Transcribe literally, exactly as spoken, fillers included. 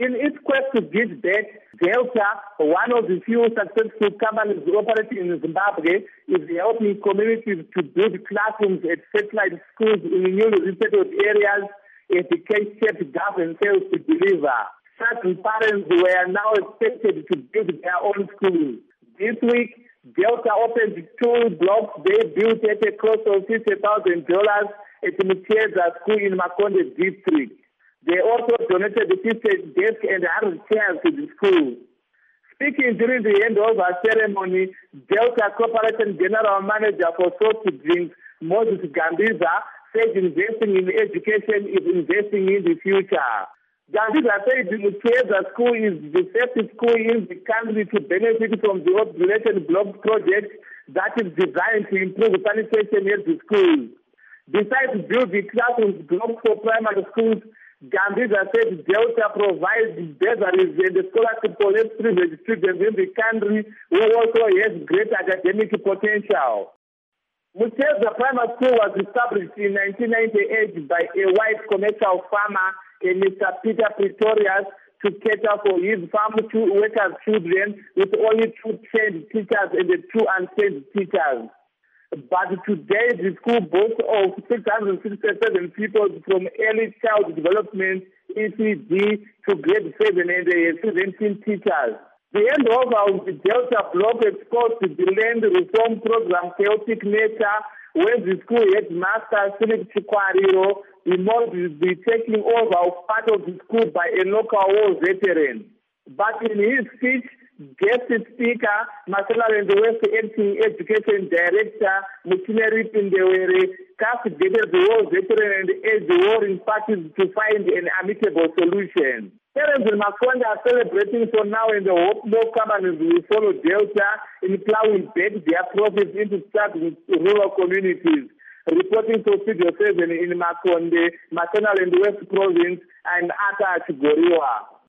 In its quest to give back, Delta, one of the few successful companies operating in Zimbabwe, is helping communities to build classrooms at satellite schools in newly resettled areas as the K-shaped government fails to deliver. Certain parents were now expected to build their own schools. This week, Delta opened two blocks they built at a cost of fifty thousand dollars at Mcheza School in Makonde district. They also donated the fifty desks and one hundred chairs to the school. Speaking during the handover ceremony, Delta Corporation General Manager for Salt Drinks, Moses Gambiza, said investing in education is investing in the future. Gambiza said the Mcheza School is the first school in the country to benefit from the Population Block project that is designed to improve sanitation at the schools. Besides building classrooms blocks for primary schools, Gambiza said Delta provides bursaries and scholarships for less privileged students in the country who also has great academic potential. Mcheza Primary School was established in nineteen ninety-eight by a white commercial farmer, Mister Peter Pretorius, to cater for his farm to workers' children with only two trained teachers and two untrained teachers. But today, the school boasts of six hundred sixty-seven people from early child development, E C D, to grade seven and seventeen teachers. The handover of the Delta block exposed the land reform program chaotic nature, where the school headmaster, Philip Chikwariro, removed the taking over of part of the school by a local war veteran. But in his speech, guest speaker, Masela and the West Acting Education Director, Muchineri Pindewere, castigated the war veteran and urged the warring parties to find an amicable solution. Parents in Makonde are celebrating for now, and the hope more companies will follow Delta in plowing back their profits into struggling rural communities. Reporting to Studio seven in Makonde, Masela and the West Province, and Ata Chigoriwa.